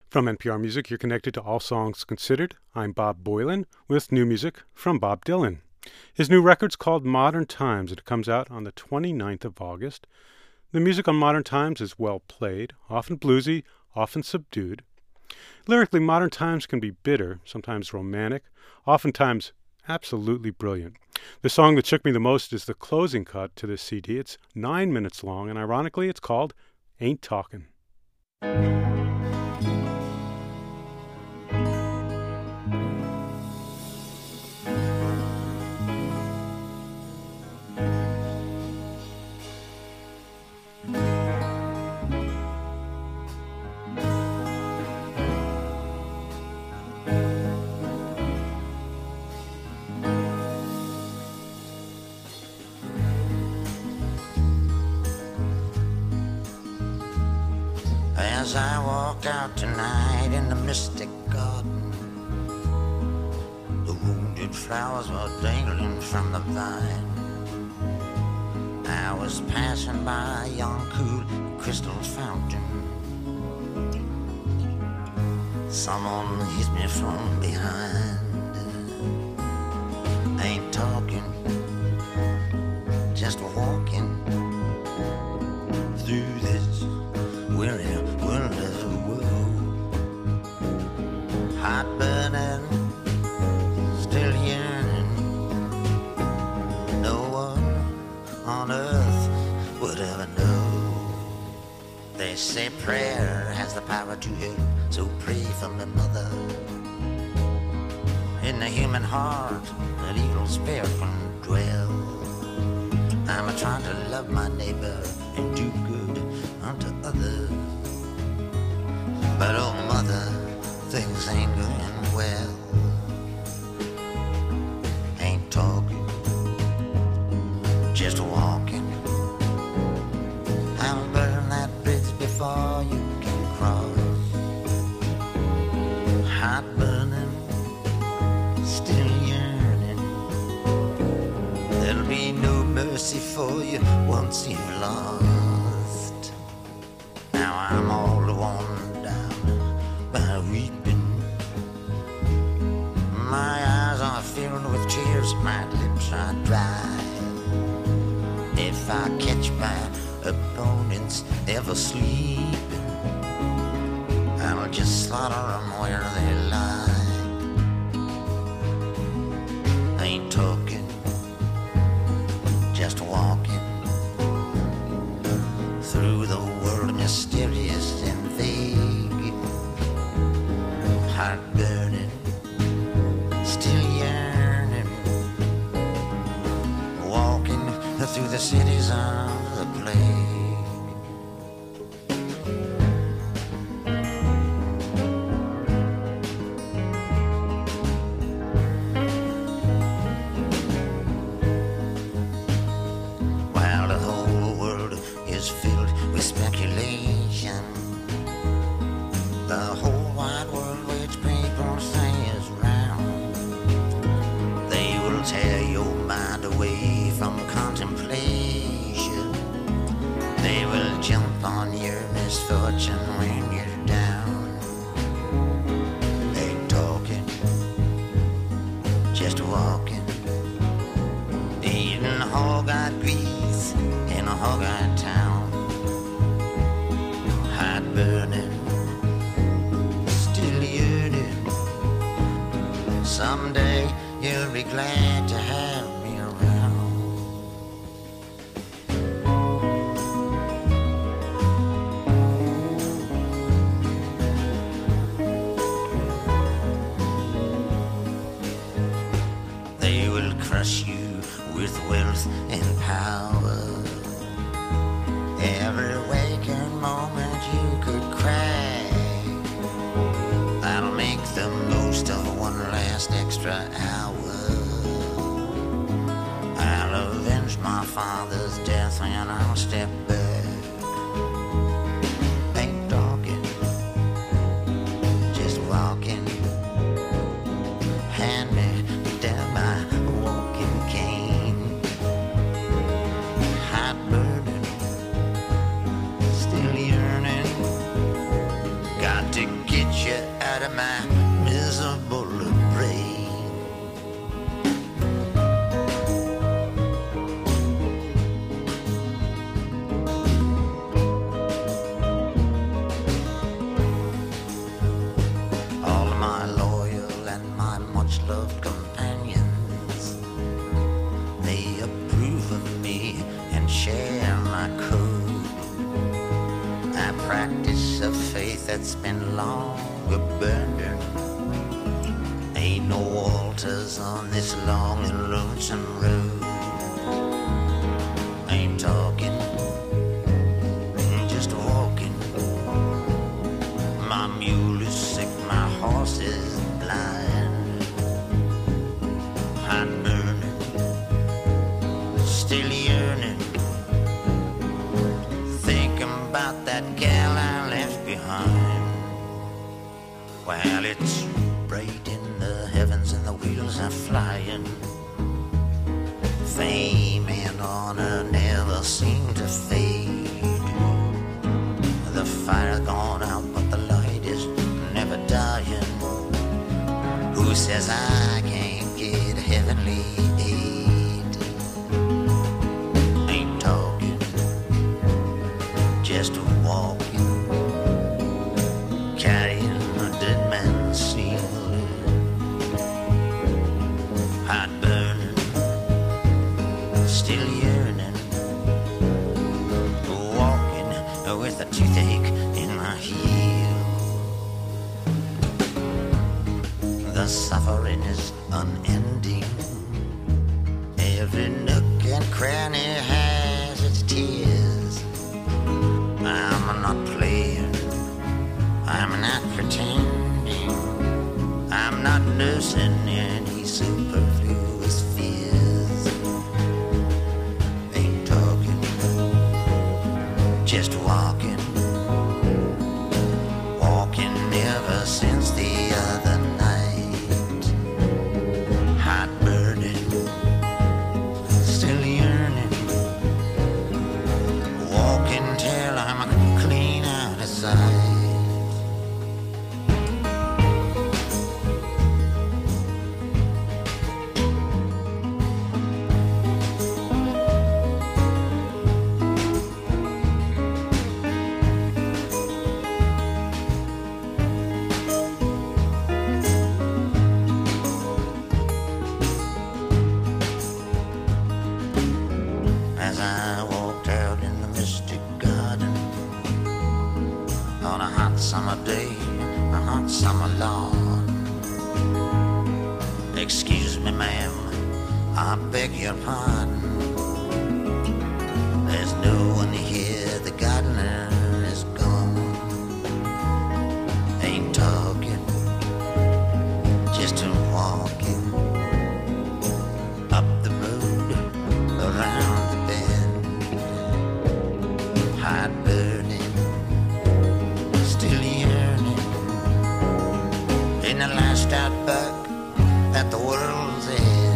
From NPR Music, you're connected to All Songs Considered. I'm Bob Boylan with new music from Bob Dylan. His new record's called Modern Times, and it comes out on the 29th of August. The music on Modern Times is well played, often bluesy, often subdued. Lyrically, Modern Times can be bitter, sometimes romantic, oftentimes absolutely brilliant. The song that shook me the most is the closing cut to this CD. It's 9 minutes long, and ironically, it's called Ain't Talkin'. As I walked out tonight in the mystic garden, the wounded flowers were dangling from the vine. I was passing by a young cool crystal fountain. Someone hit me from behind. Ain't talking, just walking through this weary world of the world. Heart burning, still yearning. No one on earth would ever know. They say prayer has the power to heal, so pray for my mother. In the human heart, an evil spirit can dwell. I'm trying to love my neighbor and do good unto others. But oh mother, things ain't going well. Ain't talking, just walking. I'll burn that bridge before you can cross. Heart burning, still yearning. There'll be no mercy for you once you've lost. Now I'm all worn down by weeping. My eyes are filled with tears, my lips are dry. If I catch my opponents ever sleeping, I'll just slaughter them where they lie. Ain't talking, just walking through the world, mysterious and vague. Heart burning, still yearning. Walking through the cities of the plague. While the whole world is filled with speculation, the whole wide world which people say is round, they will tear your mind away from contemplation. They will jump on your misfortune when you're down. Ain't talking, just walking, eating hog-eyed grease in a hog-eyed town. Heart burning, still yearning. Someday you'll be glad to have me around. They will crush you with wealth and power. Every waking moment you could cry. I'll make the most of one last extra hour. I'll avenge my father's death and I'll step back. Ain't talking, just walking. Hand me down my walking cane. Heart burning, still yearning. Got to get you of my miserable brain. All my loyal and my much-loved companions, they approve of me and share my code. I practice a faith that's been long abandoned. Ain't no altars on this long and lonesome road. Ain't talking, just walking. My mule is sick, my horse is blind. I'm burning, still yearning, thinking about that gal I left behind. Well, it's bright in the heavens and the wheels are flying. Fame and honor never seem to fade. The fire gone out, but the light is never dying. Who says I can't get heavenly aid? Ain't talking, just walking, carrying a dead man's seal. Heart burning, still yearning, walking with a toothache in my heel. The suffering is unending. Every nook and cranny has its tears. I'm not playing, I'm not pretending, I'm not nursing any superfluous fears. Ain't talking, just walking, walking ever since the other night. Heart burning, still yearning, walking till I'm clean out of sight. As I walked out in the mystic garden on a hot summer day, a hot summer lawn. Excuse me, ma'am, I beg your pardon. There's no one here, the gardener is gone. Ain't talking, just walking up the road, around the bend. Heart burning, still yearning, in the last outback at the world's end.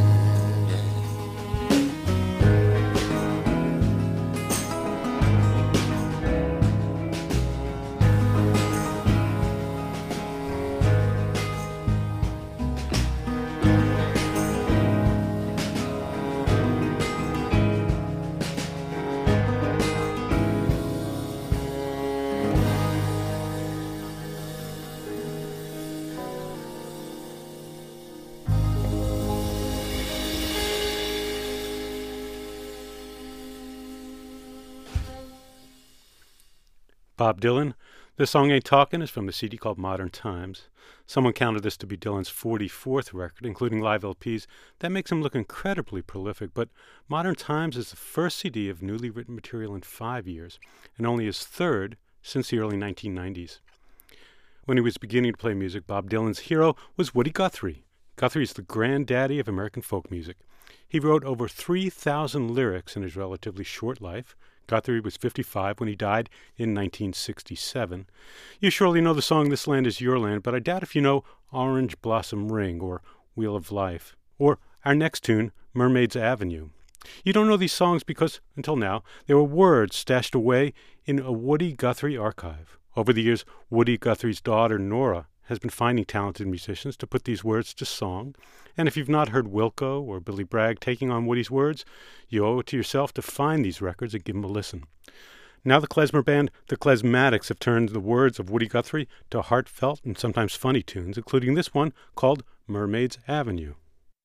Bob Dylan. The song Ain't Talkin' is from the CD called Modern Times. Someone counted this to be Dylan's 44th record, including live LPs. That makes him look incredibly prolific, but Modern Times is the first CD of newly written material in 5 years, and only his third since the early 1990s. When he was beginning to play music, Bob Dylan's hero was Woody Guthrie. Guthrie is the granddaddy of American folk music. He wrote over 3,000 lyrics in his relatively short life. Guthrie was 55 when he died in 1967. You surely know the song This Land Is Your Land, but I doubt if you know Orange Blossom Ring or Wheel of Life, or our next tune, Mermaid's Avenue. You don't know these songs because, until now, they were words stashed away in a Woody Guthrie archive. Over the years, Woody Guthrie's daughter, Nora, has been finding talented musicians to put these words to song, and if you've not heard Wilco or Billy Bragg taking on Woody's words, you owe it to yourself to find these records and give them a listen. Now the klezmer band, the Klezmatics, have turned the words of Woody Guthrie to heartfelt and sometimes funny tunes, including this one called Mermaid's Avenue.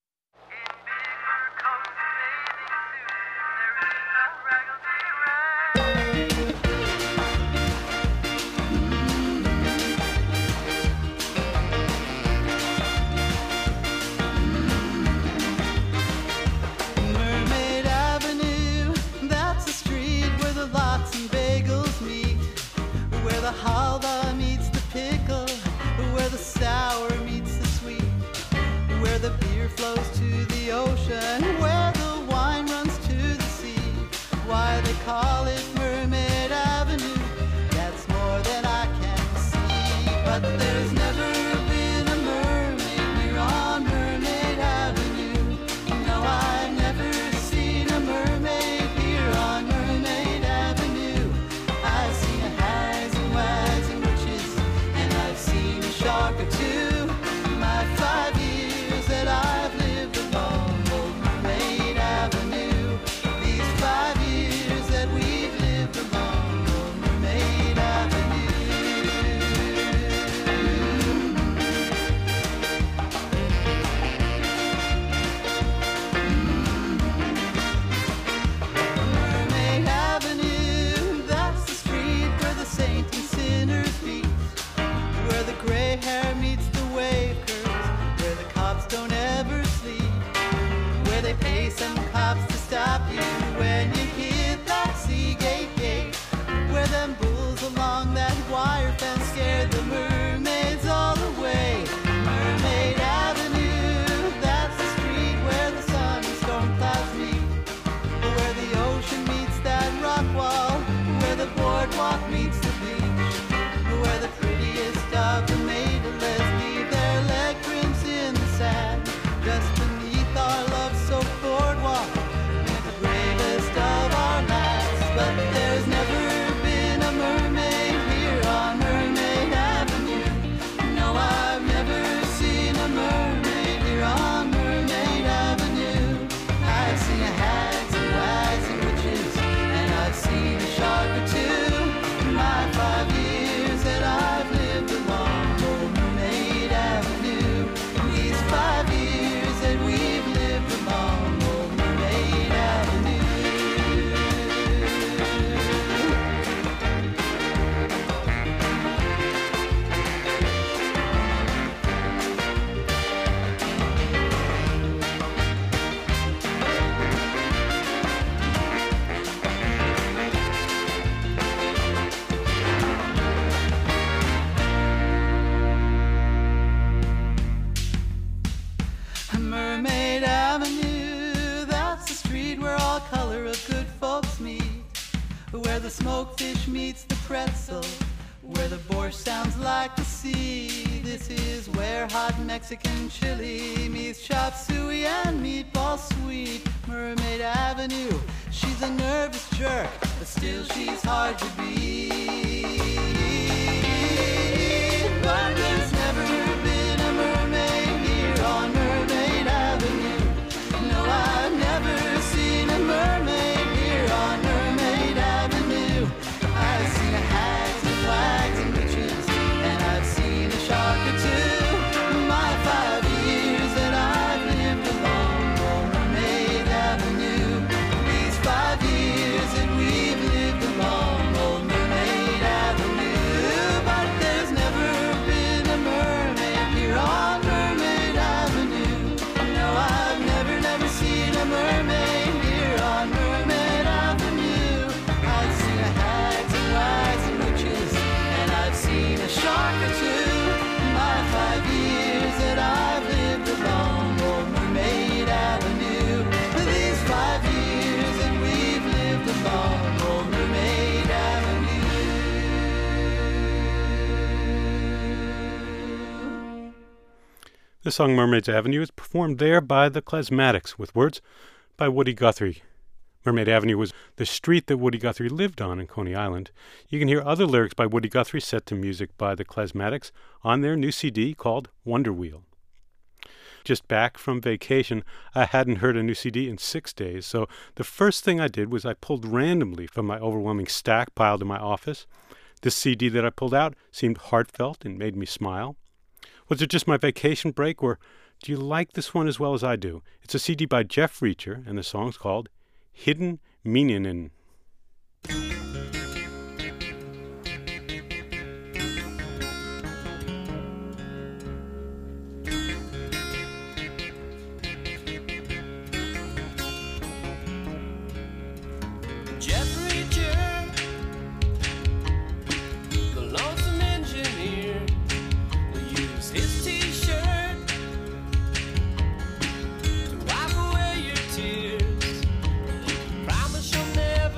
The halva meets the pickle, where the sour meets the sweet, where the beer flows to the ocean, where the wine runs to the sea. Why they call it Mermaid Avenue, that's more than I can see. But there's never been a mermaid here on Mermaid Avenue. No, I've never seen a mermaid here on Mermaid Avenue. I've seen a hags and wags and witches, and I've seen a shark or two. My 5 years that I've lived along Old Mermaid Avenue. These 5 years that we've lived along Old Mermaid Avenue. Mermaid Avenue, that's the street where the saint and sinners meet, where the gray hair meets the wave curves, where the cops don't ever sleep, where they pay some cops to stop you when you hit that Seagate gate, where them bulls along that wire fence scared the mermaids all away. Mermaid Avenue, that's the street where the sun and storm clouds meet, where the ocean meets that rock wall, where the boardwalk meets the beach, where the prettiest of the maidenless leave their leg prints in the sand, just beneath our love-soaked boardwalk, with the bravest of our lads. But there's never been a mermaid here on Mermaid Avenue. No, I've never seen a mermaid here on Mermaid Avenue. I've seen a hags and wags and witches, and I've seen a shark or two. My 5 years that I've lived along Old Mermaid Avenue. These 5 years that we've lived along Old Mermaid Avenue. Mermaid Avenue, that's the street where all color of good folks meet, where the smokefish meets the pretzel, where the borscht sounds like the sea. This is where hot Mexican chili meets chop suey and meatball sweet. Mermaid Avenue, she's a nervous jerk, but still she's hard to beat. But there's never been a mermaid here on Mermaid Avenue. No, I've never seen a mermaid here on Mermaid Avenue. I've seen a hags and wags and witches, and I've seen a shark or two. My 5 years that I've lived along Old Mermaid Avenue. These 5 years that we've lived along Old Mermaid Avenue. But there's never been a mermaid here on Mermaid Avenue. No, I've never seen a mermaid here on Mermaid Avenue. I've seen a hags and wags and witches, and I've seen a shark or two. My 5 years that I've lived along Old Mermaid Avenue. These 5 years that we've lived along Old Mermaid Avenue. The song Mermaid's Avenue is performed there by the Klezmatics with words by Woody Guthrie. Mermaid Avenue was the street that Woody Guthrie lived on in Coney Island. You can hear other lyrics by Woody Guthrie set to music by the Klezmatics on their new CD called Wonder Wheel. Just back from vacation, I hadn't heard a new CD in 6 days, so the first thing I did was I pulled randomly from my overwhelming stack piled in my office. The CD that I pulled out seemed heartfelt and made me smile. Was it just my vacation break, or do you like this one as well as I do? It's a CD by Jeff Reacher, and the song's called Hidden Meanin'. Jeff Reacher, the lonesome engineer, will use his t-shirt to wipe away your tears. Promise you'll never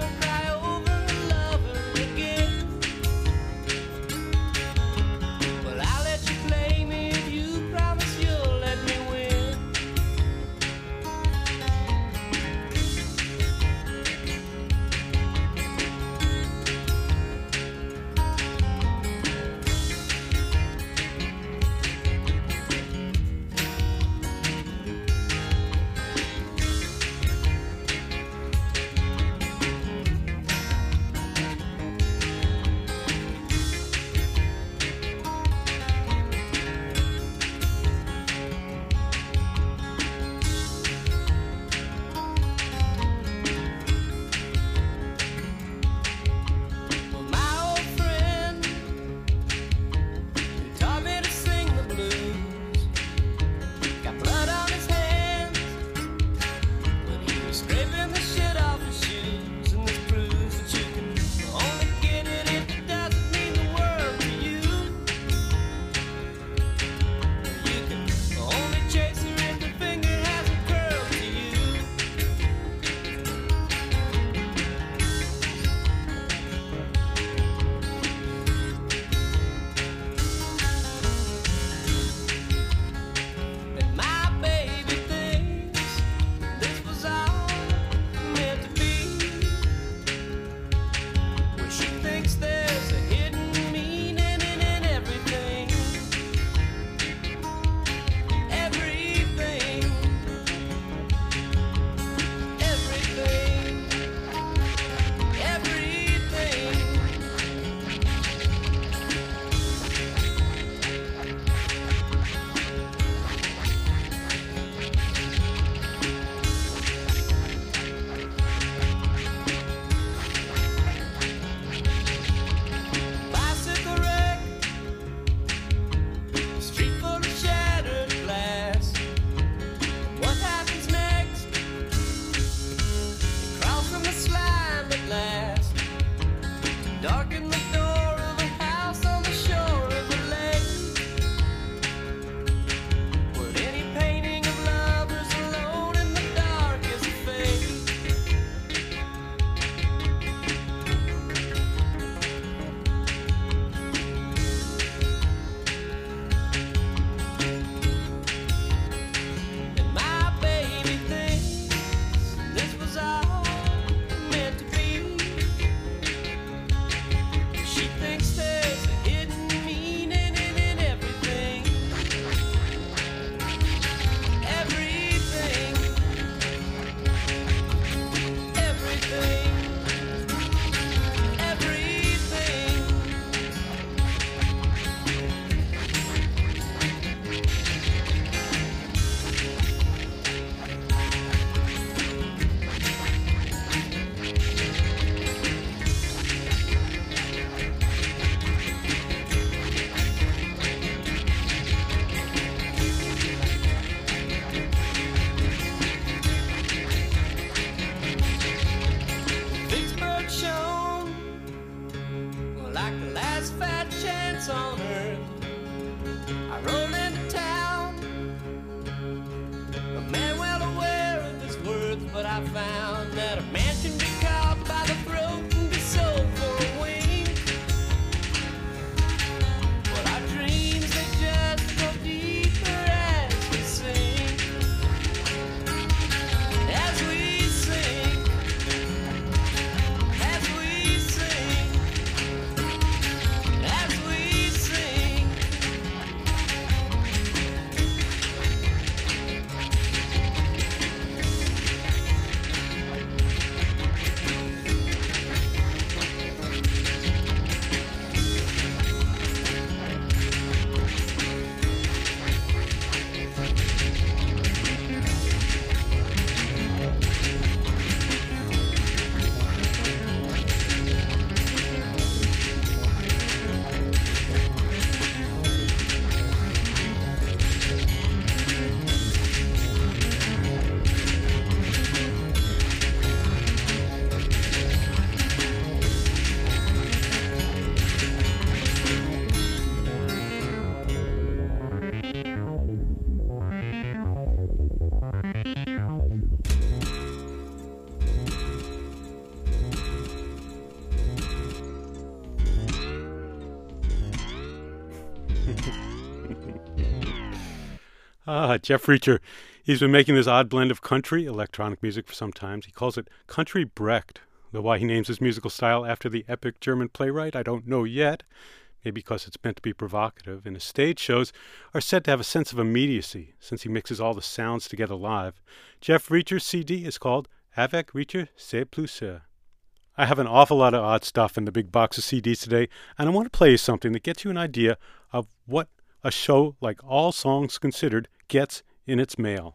Jeff Reacher. He's been making this odd blend of country electronic music for some time. He calls it Country Brecht. Though why he names his musical style after the epic German playwright, I don't know yet. Maybe because it's meant to be provocative. And his stage shows are said to have a sense of immediacy, since he mixes all the sounds together live. Jeff Reacher's CD is called Avec Reacher C'est Plus. I have an awful lot of odd stuff in the big box of CDs today, and I want to play you something that gets you an idea of what a show like All Songs Considered gets in its mail.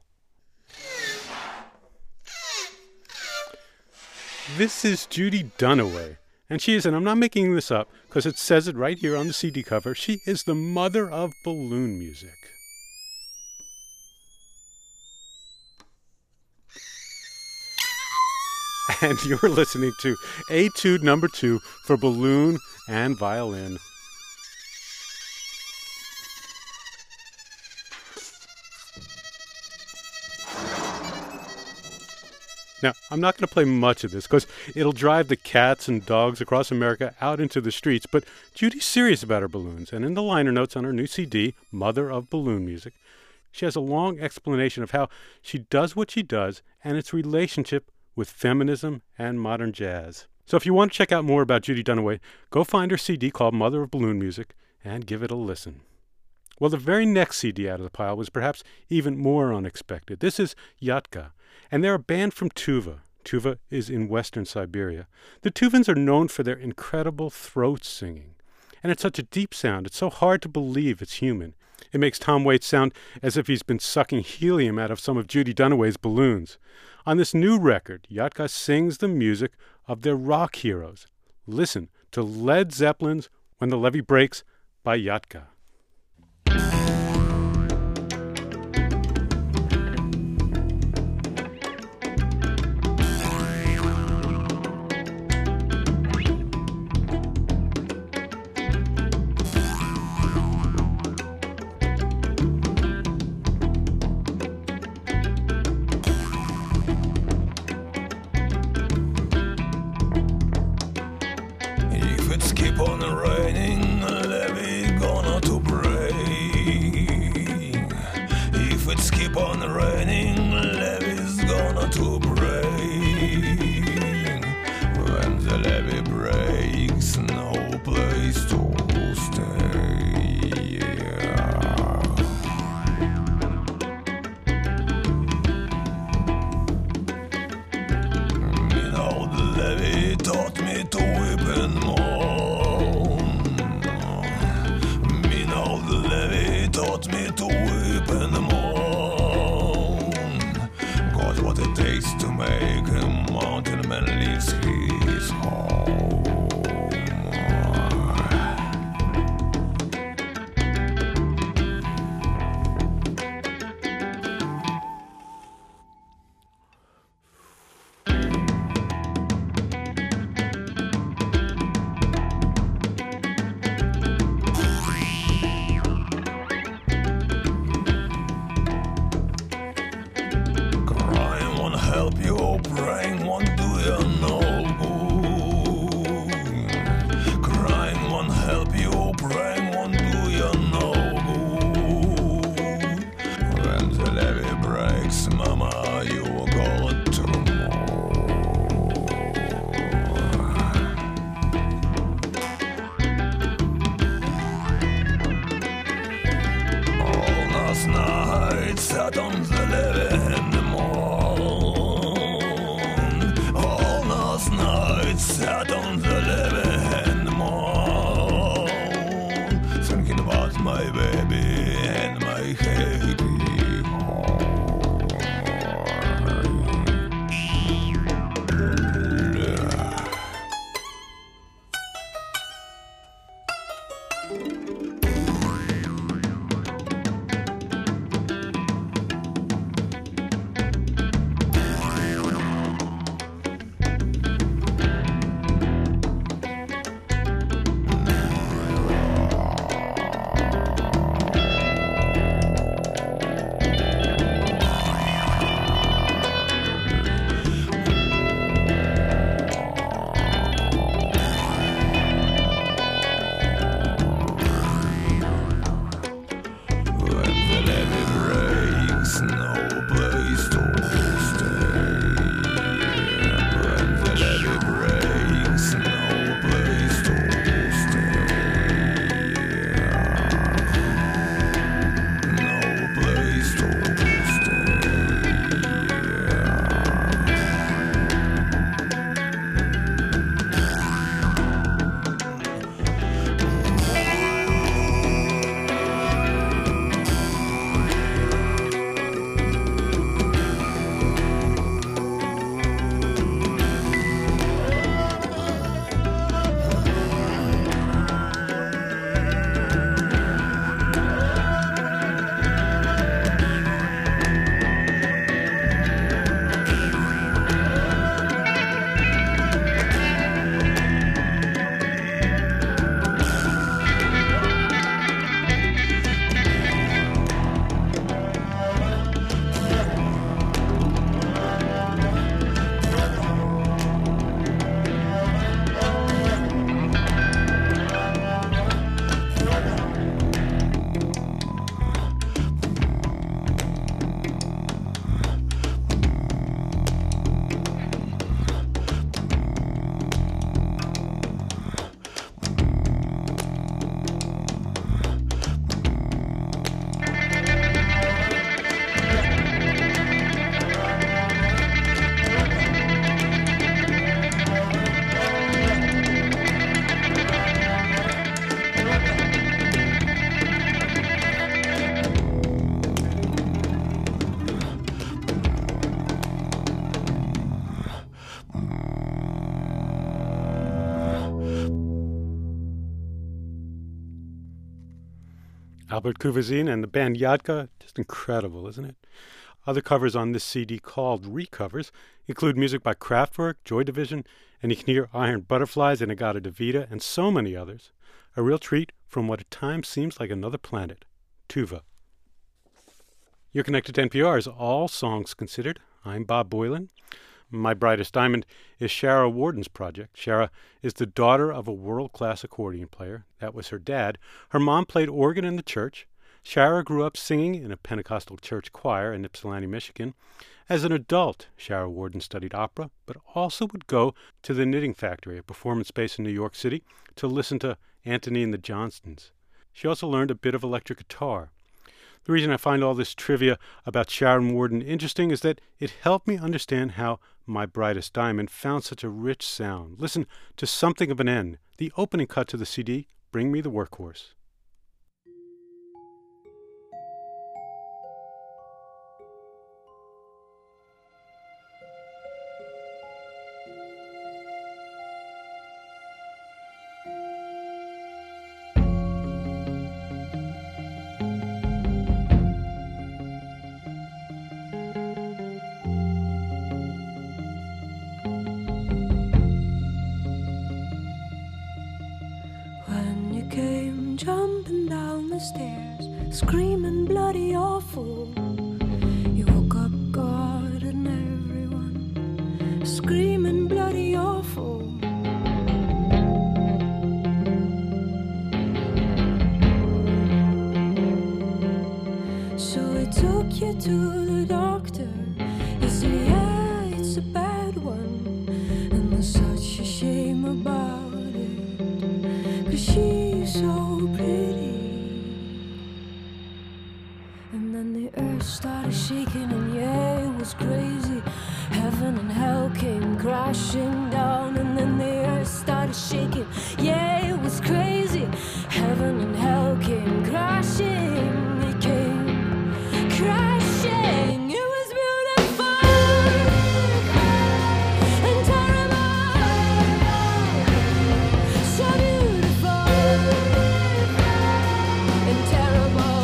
This is Judy Dunaway, and she is, and I'm not making this up because it says it right here on the CD cover, she is the mother of balloon music. And you're listening to Etude Number 2 for balloon and violin. Now, I'm not going to play much of this because it'll drive the cats and dogs across America out into the streets, but Judy's serious about her balloons, and in the liner notes on her new CD, Mother of Balloon Music, she has a long explanation of how she does what she does and its relationship with feminism and modern jazz. So if you want to check out more about Judy Dunaway, go find her CD called Mother of Balloon Music and give it a listen. Well, the very next CD out of the pile was perhaps even more unexpected. This is Yatka, and they're a band from Tuva. Tuva is in western Siberia. The Tuvans are known for their incredible throat singing, and it's such a deep sound, it's so hard to believe it's human. It makes Tom Waits sound as if he's been sucking helium out of some of Judy Dunaway's balloons. On this new record, Yatka sings the music of their rock heroes. Listen to Led Zeppelin's When the Levee Breaks by Yatka. Keep on raining, levee gonna to break. If it's keep on raining, levee's gonna to break. When the levee breaks, no place to stay. You know the levee taught me to weep and mourn. Taught me to weep and mourn. Got what it takes to make a mountain man leaves his home. Help you, praying won't do you no good. Crying won't help you, praying won't do you no good. When the levee breaks, mama, you got to all last night sat on the levee in the morning. Sat on the levee in the morning, thinking about my baby and my happy home. Albert Kuvazin and the band Yadka, just incredible, isn't it? Other covers on this CD called Recovers include music by Kraftwerk, Joy Division, and you can hear Iron Butterflies and Agata Davida and so many others. A real treat from what at times seems like another planet, Tuva. You're connected to NPR's All Songs Considered. I'm Bob Boilen. My Brightest Diamond is Shara Warden's project. Shara is the daughter of a world-class accordion player. That was her dad. Her mom played organ in the church. Shara grew up singing in a Pentecostal church choir in Ypsilanti, Michigan. As an adult, Shara Warden studied opera, but also would go to the Knitting Factory, a performance space in New York City, to listen to Antony and the Johnstons. She also learned a bit of electric guitar. The reason I find all this trivia about Sharon Warden interesting is that it helped me understand how My Brightest Diamond found such a rich sound. Listen to Something of an End, the opening cut to the CD, Bring Me the Workhorse. Jumping down the stairs, screaming bloody awful. You woke up God and everyone, screaming bloody awful. So he took you to the doctor. He said, yeah, it's a bad one. And there's such a shame about it, 'cause she's so pretty. And then the earth started shaking, and yeah, it was crazy. Heaven and hell came crashing down, and then the earth started shaking. Yeah, it was crazy. Heaven and hell came crashing. It came crashing. It was beautiful and terrible. So beautiful and terrible.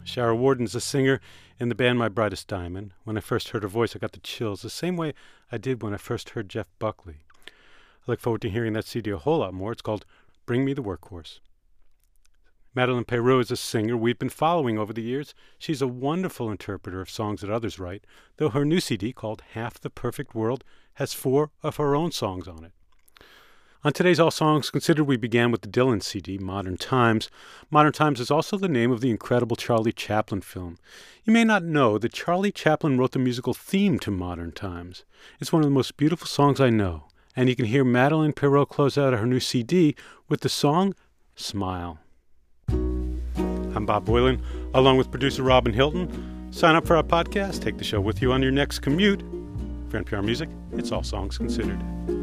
Shara Warden's a singer in the band My Brightest Diamond. When I first heard her voice, I got the chills, the same way I did when I first heard Jeff Buckley. I look forward to hearing that CD a whole lot more. It's called Bring Me the Workhorse. Madeleine Peyroux is a singer we've been following over the years. She's a wonderful interpreter of songs that others write, though her new CD, called Half the Perfect World, has 4 of her own songs on it. On today's All Songs Considered, we began with the Dylan CD, Modern Times. Modern Times is also the name of the incredible Charlie Chaplin film. You may not know that Charlie Chaplin wrote the musical theme to Modern Times. It's one of the most beautiful songs I know, and you can hear Madeleine Peyroux close out her new CD with the song Smile. I'm Bob Boilen, along with producer Robin Hilton. Sign up for our podcast. Take the show with you on your next commute. For NPR Music, it's All Songs Considered.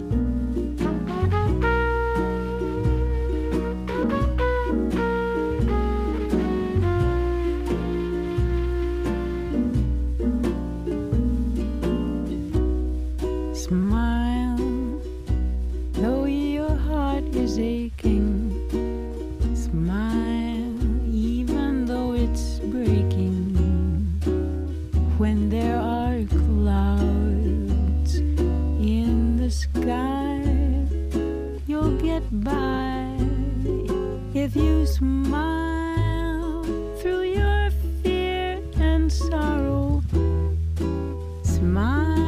Smile, though your heart is aching. Smile, even though it's breaking. When there are clouds in the sky, you'll get by if you smile through your fear and sorrow. Smile.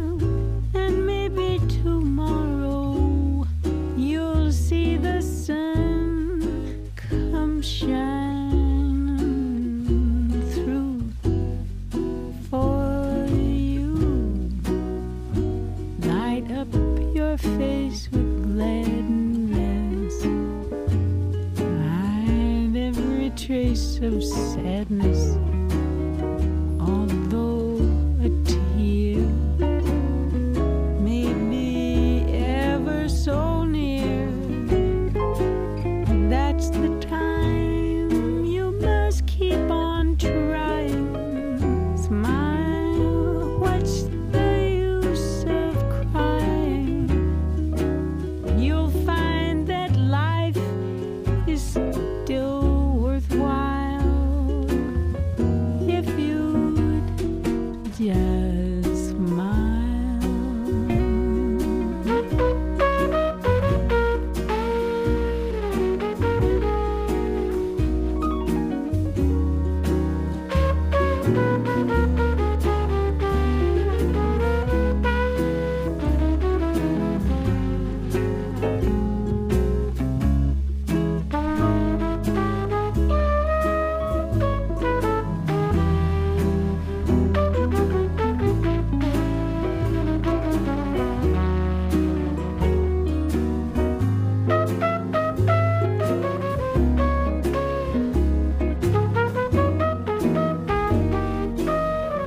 Face with gladness, hide every trace of sadness, although a tear may be ever so near. That's the time you must keep on trying. Smile, what's the use of crying? You'll find that life is still worthwhile if you'd just smile.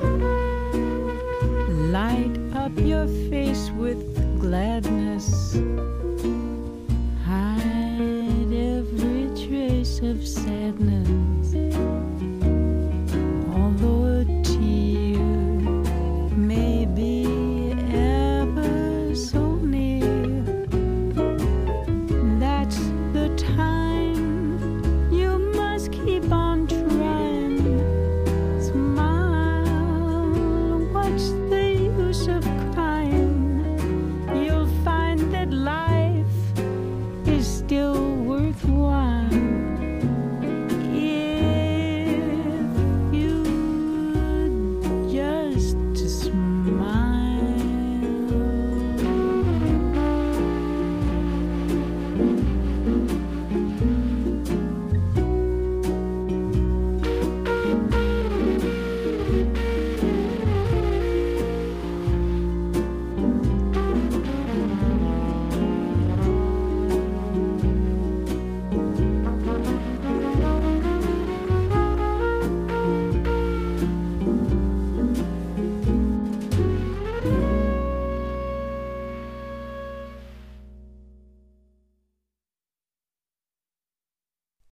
Light up your face with gladness,